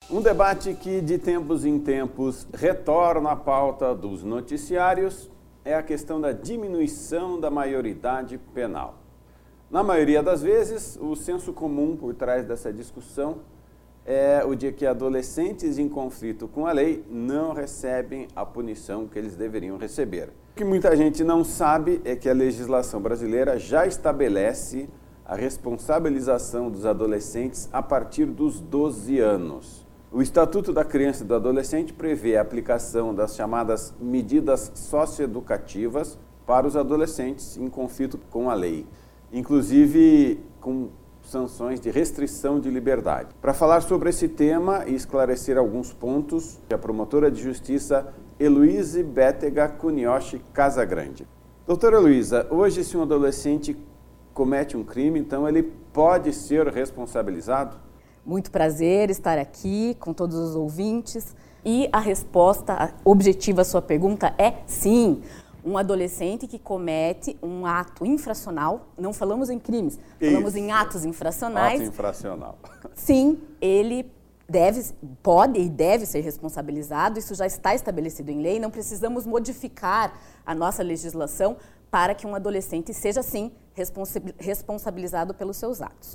Um debate que de tempos em tempos retorna à pauta dos noticiários é a questão da diminuição da maioridade penal. Na maioria das vezes, o senso comum por trás dessa discussão é o de que adolescentes em conflito com a lei não recebem a punição que eles deveriam receber. O que muita gente não sabe é que a legislação brasileira já estabelece a responsabilização dos adolescentes a partir dos 12 anos. O Estatuto da Criança e do Adolescente prevê a aplicação das chamadas medidas socioeducativas para os adolescentes em conflito com a lei, inclusive com sanções de restrição de liberdade. Para falar sobre esse tema e esclarecer alguns pontos, a promotora de justiça Heloíse Bétega Cunioche Casagrande. Doutora Heloísa, hoje se um adolescente comete um crime, então ele pode ser responsabilizado? Muito prazer estar aqui com todos os ouvintes. E a resposta objetiva à sua pergunta é sim. Um adolescente que comete um ato infracional, não falamos em crimes, falamos em atos infracionais. Ato infracional. Sim, ele pode e deve ser responsabilizado, isso já está estabelecido em lei, não precisamos modificar a nossa legislação para que um adolescente seja, sim, responsabilizado pelos seus atos.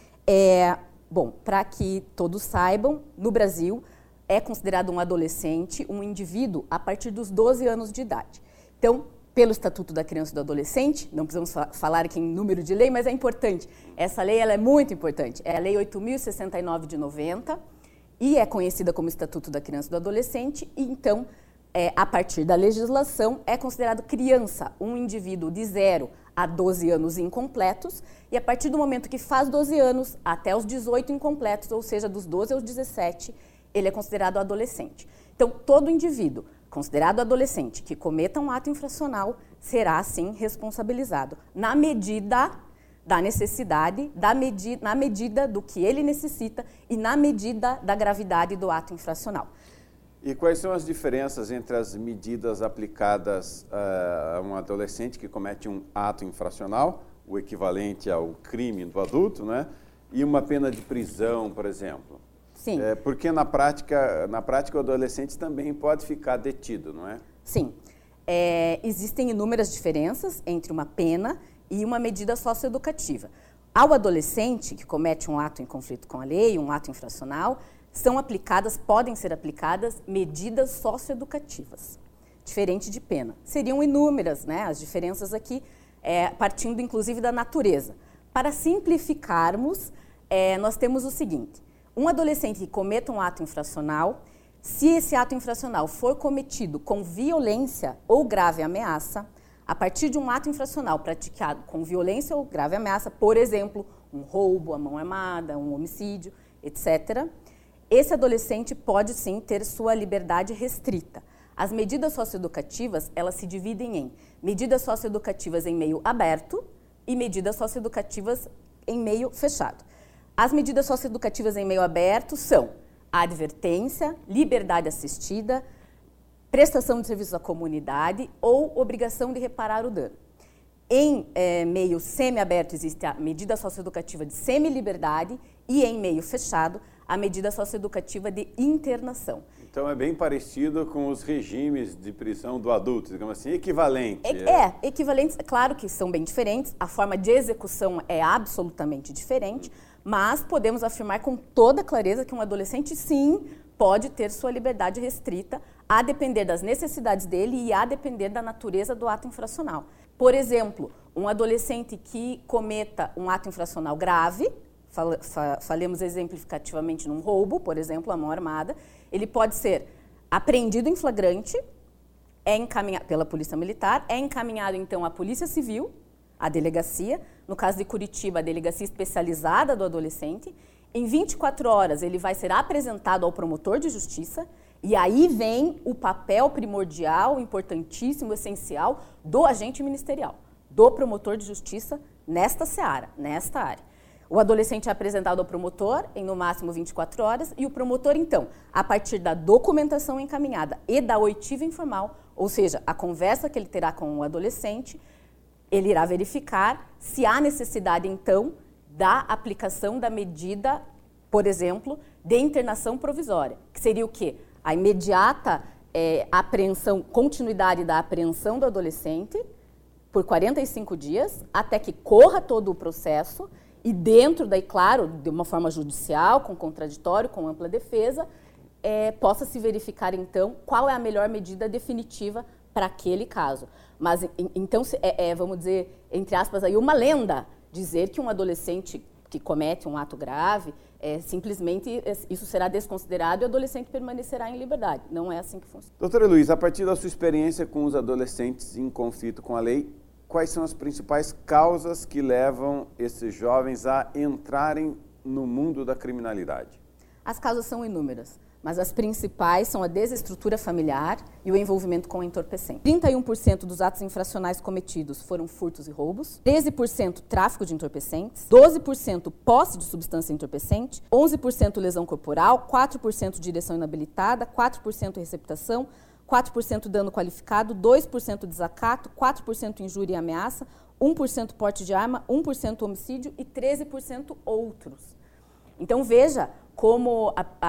Bom, para que todos saibam, no Brasil é considerado um adolescente um indivíduo a partir dos 12 anos de idade. Então, pelo Estatuto da Criança e do Adolescente, não precisamos falar aqui em número de lei, mas é importante. Essa lei ela é muito importante. É a Lei 8.069 de 90 e é conhecida como Estatuto da Criança e do Adolescente. E, então, a partir da legislação, é considerado criança um indivíduo de 0 a 12 anos incompletos e a partir do momento que faz 12 anos até os 18 incompletos, ou seja, dos 12 aos 17, ele é considerado adolescente. Então, todo indivíduo considerado adolescente que cometa um ato infracional será, sim, responsabilizado na medida da necessidade, na medida do que ele necessita e na medida da gravidade do ato infracional. E quais são as diferenças entre as medidas aplicadas a um adolescente que comete um ato infracional, o equivalente ao crime do adulto, né, e uma pena de prisão, por exemplo? Sim. Porque na prática o adolescente também pode ficar detido, não é? Sim. Existem inúmeras diferenças entre uma pena e uma medida socioeducativa. Ao adolescente que comete um ato em conflito com a lei, um ato infracional, podem ser aplicadas medidas socioeducativas, diferente de pena. Seriam inúmeras, né, as diferenças aqui, partindo inclusive da natureza. Para simplificarmos, nós temos o seguinte: um adolescente que cometa um ato infracional, se esse ato infracional for cometido com violência ou grave ameaça, a partir de um ato infracional praticado com violência ou grave ameaça, por exemplo, um roubo, a mão armada, um homicídio, etc., esse adolescente pode, sim, ter sua liberdade restrita. As medidas socioeducativas, elas se dividem em medidas socioeducativas em meio aberto e medidas socioeducativas em meio fechado. As medidas socioeducativas em meio aberto são a advertência, liberdade assistida, prestação de serviços à comunidade ou obrigação de reparar o dano. Em meio semiaberto existe a medida socioeducativa de semiliberdade e em meio fechado a medida socioeducativa de internação. Então é bem parecido com os regimes de prisão do adulto, digamos assim, equivalente. Equivalentes, claro que são bem diferentes, a forma de execução é absolutamente diferente, mas podemos afirmar com toda clareza que um adolescente, sim, pode ter sua liberdade restrita, a depender das necessidades dele e a depender da natureza do ato infracional. Por exemplo, um adolescente que cometa um ato infracional grave, falemos exemplificativamente num roubo, por exemplo, a mão armada, ele pode ser apreendido em flagrante, pela Polícia Militar, é encaminhado então à Polícia Civil, à delegacia, no caso de Curitiba, a delegacia especializada do adolescente. Em 24 horas ele vai ser apresentado ao promotor de justiça e aí vem o papel primordial, importantíssimo, essencial do agente ministerial, do promotor de justiça nesta seara, nesta área. O adolescente é apresentado ao promotor em no máximo 24 horas e o promotor, então, a partir da documentação encaminhada e da oitiva informal, ou seja, a conversa que ele terá com o adolescente, ele irá verificar se há necessidade, então, da aplicação da medida, por exemplo, de internação provisória, que seria o quê? A imediata apreensão, continuidade da apreensão do adolescente por 45 dias, até que corra todo o processo e dentro daí, claro, de uma forma judicial, com contraditório, com ampla defesa, possa se verificar, então, qual é a melhor medida definitiva para aquele caso. Mas, então, vamos dizer, entre aspas, aí, uma lenda dizer que um adolescente que comete um ato grave, simplesmente isso será desconsiderado e o adolescente permanecerá em liberdade. Não é assim que funciona. Doutora Luísa, a partir da sua experiência com os adolescentes em conflito com a lei, quais são as principais causas que levam esses jovens a entrarem no mundo da criminalidade? As causas são inúmeras, mas as principais são a desestrutura familiar e o envolvimento com entorpecente. 31% dos atos infracionais cometidos foram furtos e roubos, 13% tráfico de entorpecentes, 12% posse de substância entorpecente, 11% lesão corporal, 4% direção inabilitada, 4% receptação, 4% dano qualificado, 2% desacato, 4% injúria e ameaça, 1% porte de arma, 1% homicídio e 13% outros. Então, veja como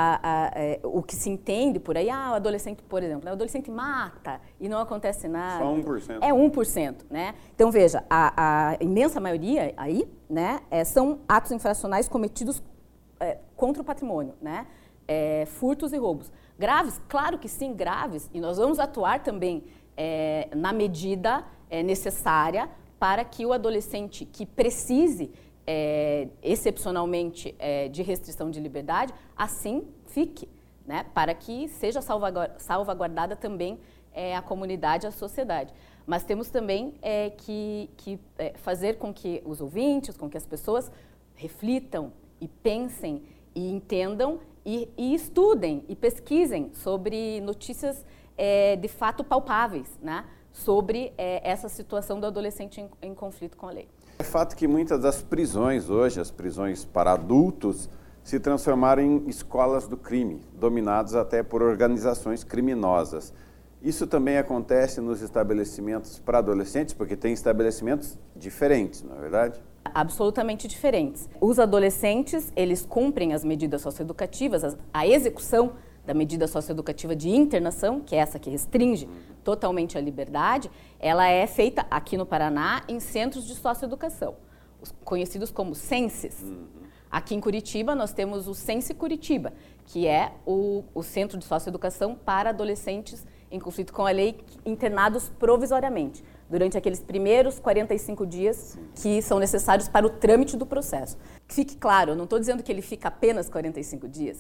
o que se entende por aí, o adolescente, por exemplo, o adolescente mata e não acontece nada. Só 1%. É 1%, né? Então, veja, a imensa maioria aí, né, são atos infracionais cometidos contra o patrimônio, né? Furtos e roubos. Graves? Claro que sim, graves. E nós vamos atuar também na medida necessária para que o adolescente que precise excepcionalmente de restrição de liberdade, assim fique, né? Para que seja salvaguardada também a comunidade, a sociedade. Mas temos também que fazer com que os ouvintes, com que as pessoas reflitam e pensem e entendam e estudem e pesquisem sobre notícias de fato palpáveis, né? Sobre essa situação do adolescente em conflito com a lei. É fato que muitas das prisões hoje, as prisões para adultos, se transformaram em escolas do crime, dominadas até por organizações criminosas. Isso também acontece nos estabelecimentos para adolescentes, porque tem estabelecimentos diferentes, não é verdade? Absolutamente diferentes. Os adolescentes, eles cumprem as medidas socioeducativas, a execução da medida socioeducativa de internação, que é essa que restringe totalmente a liberdade, ela é feita aqui no Paraná em centros de socioeducação, os conhecidos como CENSES. Aqui em Curitiba nós temos o CENSE Curitiba, que é o Centro de Socioeducação para adolescentes em conflito com a lei internados provisoriamente, durante aqueles primeiros 45 dias que são necessários para o trâmite do processo. Fique claro, eu não estou dizendo que ele fica apenas 45 dias,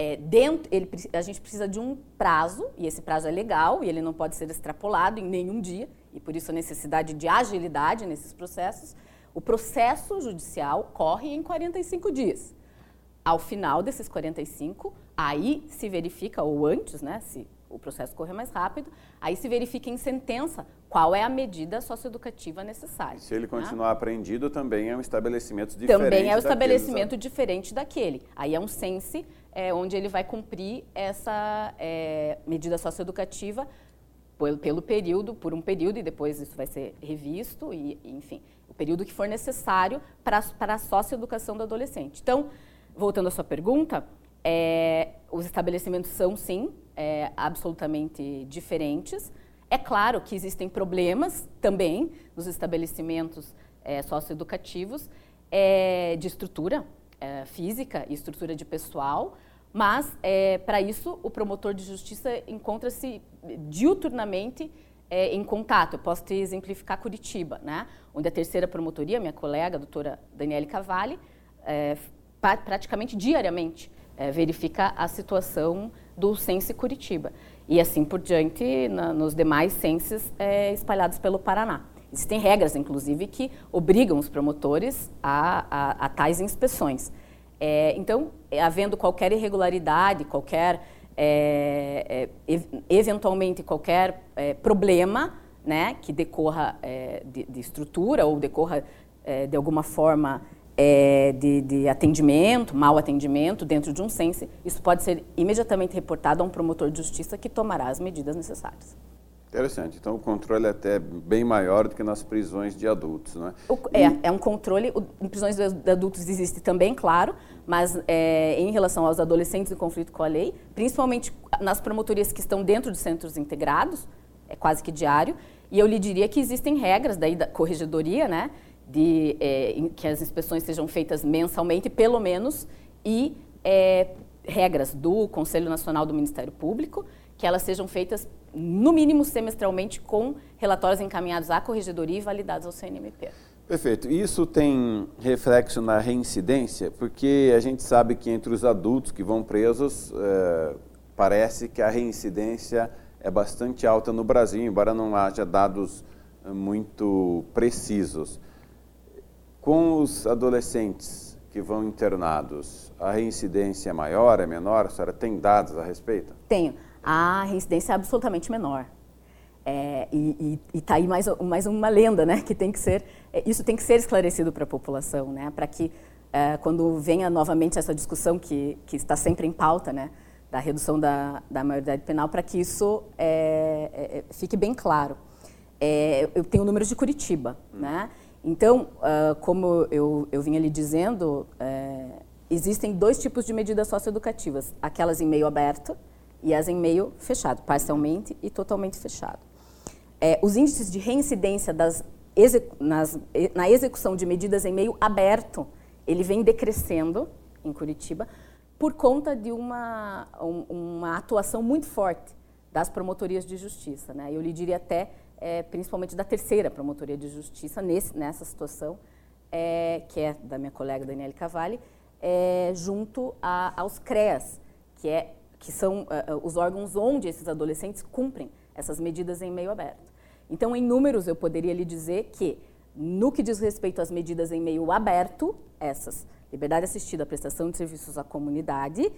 a gente precisa de um prazo, e esse prazo é legal, e ele não pode ser extrapolado em nenhum dia, e por isso a necessidade de agilidade nesses processos. O processo judicial corre em 45 dias. Ao final desses 45, aí se verifica, ou antes, né, se o processo correr mais rápido, aí se verifica em sentença qual é a medida socioeducativa necessária. Se ele continuar apreendido, também é um estabelecimento diferente. Também é um estabelecimento diferente daquele. Aí é um CENSE, onde ele vai cumprir essa medida socioeducativa por um período, e depois isso vai ser revisto, e enfim, o período que for necessário para a socioeducação do adolescente. Então, voltando à sua pergunta, os estabelecimentos são, sim, absolutamente diferentes. É claro que existem problemas também nos estabelecimentos socioeducativos de estrutura física e estrutura de pessoal, mas, para isso, o promotor de justiça encontra-se diuturnamente em contato. Eu posso te exemplificar Curitiba, né? Onde a terceira promotoria, minha colega, a doutora Daniele Cavalli, praticamente diariamente verifica a situação do CENSE Curitiba. E assim por diante nos demais CENSES espalhados pelo Paraná. Existem regras, inclusive, que obrigam os promotores a tais inspeções. Então, havendo qualquer irregularidade, eventualmente qualquer problema, né, que decorra de estrutura ou decorra de alguma forma de atendimento, mau atendimento dentro de um CENSE, isso pode ser imediatamente reportado a um promotor de justiça que tomará as medidas necessárias. Interessante. Então, o controle é até bem maior do que nas prisões de adultos, não é? É um controle. Em prisões de adultos existe também, claro, mas em relação aos adolescentes em conflito com a lei, principalmente nas promotorias que estão dentro de centros integrados, é quase que diário, e eu lhe diria que existem regras daí da corregedoria, né, que as inspeções sejam feitas mensalmente, pelo menos, e regras do Conselho Nacional do Ministério Público, que elas sejam feitas no mínimo semestralmente, com relatórios encaminhados à corregedoria e validados ao CNMP. Perfeito. Isso tem reflexo na reincidência? Porque a gente sabe que entre os adultos que vão presos, parece que a reincidência é bastante alta no Brasil, embora não haja dados muito precisos. Com os adolescentes que vão internados, a reincidência é maior, é menor? A senhora tem dados a respeito? Tenho. A reincidência é absolutamente menor. E está aí mais uma lenda, né? Que tem que ser, isso tem que ser esclarecido para a população, né? Para que quando venha novamente essa discussão que está sempre em pauta, né? Da redução da maioridade penal, para que isso fique bem claro. Eu tenho números de Curitiba, né? Então, como eu vinha lhe dizendo, existem dois tipos de medidas socioeducativas, aquelas em meio aberto e as em meio fechado, parcialmente e totalmente fechado. Os índices de reincidência na execução de medidas em meio aberto, ele vem decrescendo em Curitiba por conta de uma atuação muito forte das promotorias de justiça, né? Eu lhe diria até, principalmente da terceira promotoria de justiça, nessa situação, que é da minha colega Daniele Cavalli, junto aos CREAS, que são os órgãos onde esses adolescentes cumprem essas medidas em meio aberto. Então, em números, eu poderia lhe dizer que, no que diz respeito às medidas em meio aberto, essas, liberdade assistida, prestação de serviços à comunidade,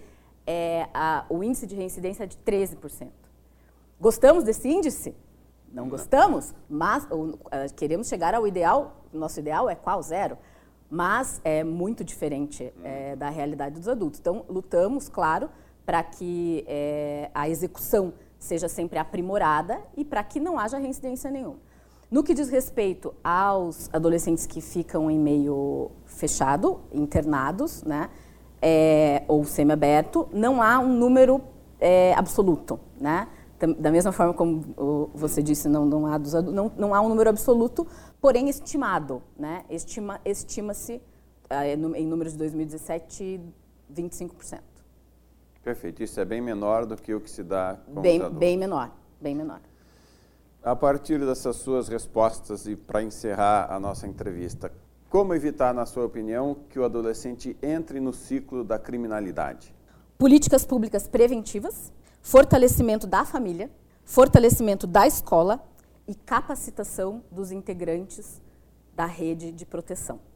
o índice de reincidência é de 13%. Gostamos desse índice? Não gostamos, mas queremos chegar ao ideal. Nosso ideal é qual? 0. Mas é muito diferente da realidade dos adultos. Então, lutamos, claro, para que a execução seja sempre aprimorada e para que não haja reincidência nenhuma. No que diz respeito aos adolescentes que ficam em meio fechado, internados, né, ou semiaberto, não há um número absoluto, né? Da mesma forma como você disse, não há um número absoluto, porém estimado, né? Estima-se, em números de 2017, 25%. Perfeito. Isso é bem menor do que o que se dá com os adultos. Bem menor, bem menor. A partir dessas suas respostas e para encerrar a nossa entrevista, como evitar, na sua opinião, que o adolescente entre no ciclo da criminalidade? Políticas públicas preventivas, fortalecimento da família, fortalecimento da escola e capacitação dos integrantes da rede de proteção.